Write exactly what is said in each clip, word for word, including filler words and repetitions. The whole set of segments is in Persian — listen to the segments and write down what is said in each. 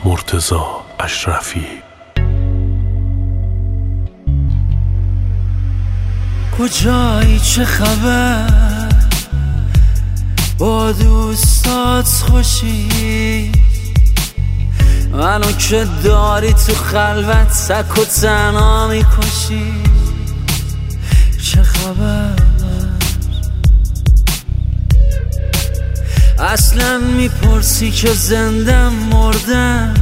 مرتضی اشرفی. کجایی؟ چه خبر؟ با دوستات خوشی؟ منو که داری تو خلوت سک و تنها میکشی. چه خبر؟ اصلا میپرسی که زندم مردم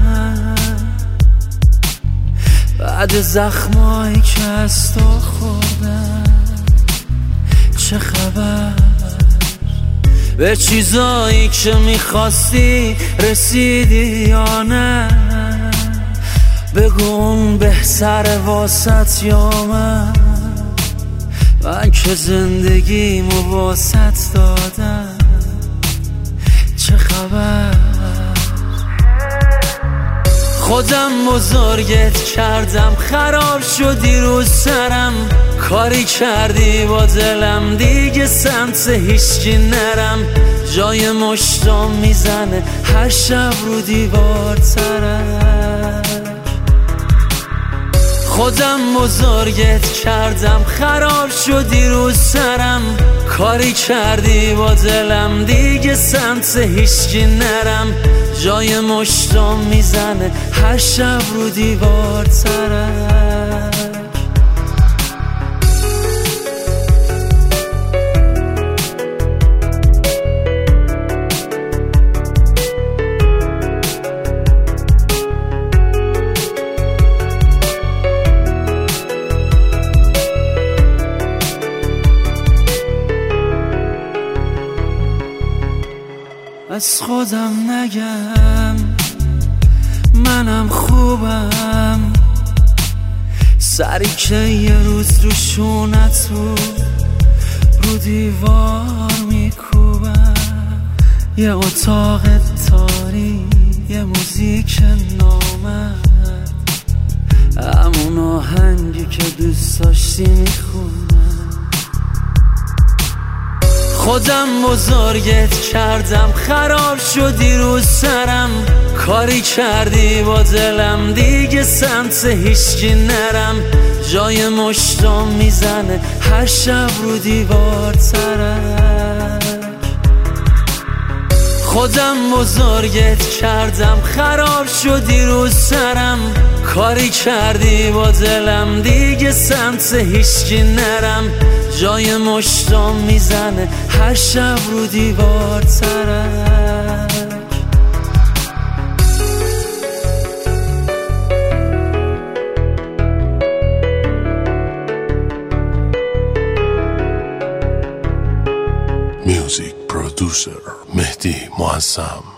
بعد زخمایی که از تو خوردم. چه خبر؟ به چیزایی که میخواستی رسیدی یا نه؟ بگو اون بهتره واسط یا من؟ من که زندگیمو واسط دادم. چه خبر؟ خودم بزرگت کردم، خراب شدی رو سرم. کاری کردی با دلم، دیگه سمت هیچکی نرم. جای مشتم میزنه هر شب رو دیوار ترک. خودم بزرگت کردم، خراب شدی رو سرم. کاری کردی با دلم، دیگه سمت هیچکی نرم. جای مشتم میزنه هر شب رو دیوار ترک. از خودم نگم منم خوبم، سری که یه روز رو شونت رو رو دیوار میکوبم. یه اتاق تاری، یه موزیک نامرد، همون آهنگی که دوست داشتی میخونم. خودم بزرگت کردم، خراب شدی رو سرم. کاری کردی با دلم، دیگه سمت هیچکی نرم. جای مشتم میزنه هر شب رو دیوار ترک. خودم بزرگت کردم، خراب شدی رو سرم. کاری کردی با دلم، دیگه سمت هیچکی نرم. جای مشتم میزنه هر شب رو دیوار ترک. میوزیک پرودوسر مهدی معظم.